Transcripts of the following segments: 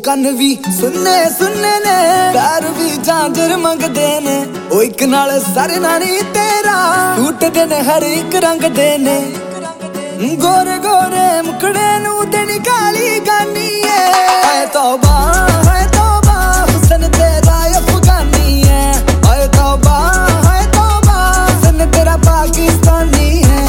कन भी सुनने सुनने ने पैर भी झांझर मंगदे ने ओ इक नाल सर नानी तेरा सूट दे ने हर एक रंग दे ने गोरे गोरे मुखड़े नू तेरी काली गानी है तौबा हुस्न तेरा अफगानी है तौबा हुस्न तेरा पाकिस्तानी है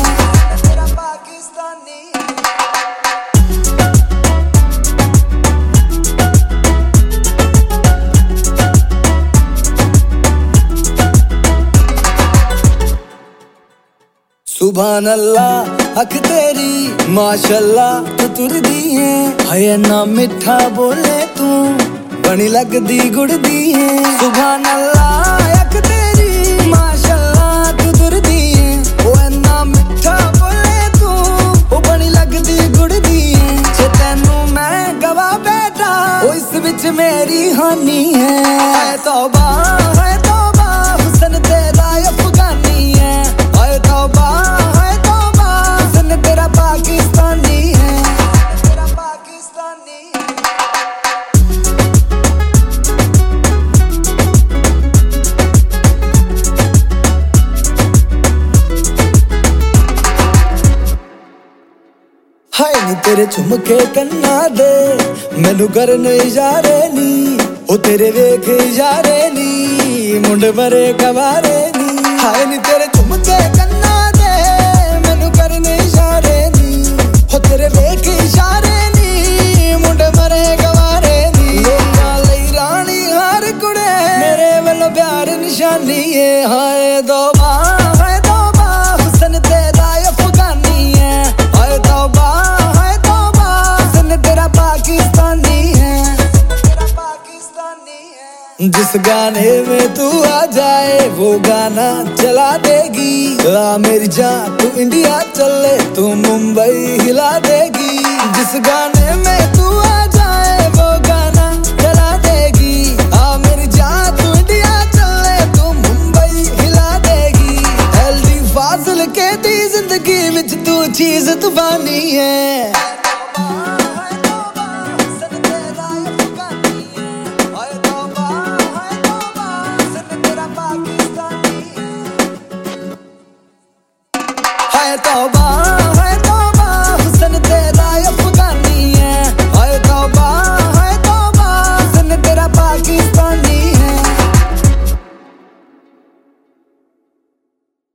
सुभान अल्लाह अख तेरी माशाल्लाह तू तुरदी है हाय ना मिठा बोले तू बनी लगदी गुड़दी है सुभान अल्लाह अख तेरी माशाल्लाह तू तुरदी है ओ ना मिठा बोले तू ओ बनी लगदी गुड़दी है जे तैनू मैं गवा बैठा ओ इस विच मेरी हानि है तौबा हुस्न तेरा अफगानी है तौबा हुस्न तेरा पाकिस्तानी है हाय नी तेरे झुमके कन्ना दे मैनू करने इजारे नी ओ तेरे वेख इजारे नी मुंडे मरे कवारे नी हाय नी तेरे झुमके कन्ना दे मैनू करने इशारे नी हो तेरे वेख इशारे नी मुंडे मरे गवारे नी लोकां लई रानी हर कुड़े मेरे वालों प्यार निशानी है हाय तौबा हुस्न तेरा अफगानी है हाय तौबा हुस्न तेरा पाकिस्तानी है जिस गाने में तू आ जाए वो गाना चला देगी ला मेरी जान तू इंडिया चले तू मुंबई हिला देगी जिस गाने में तू आ जाए वो गाना चला देगी आ मेरी जान तू इंडिया चले तू मुंबई हिला देगी एलडी फाजिल के दी जिंदगी विच तू चीज तूफानी है तौबा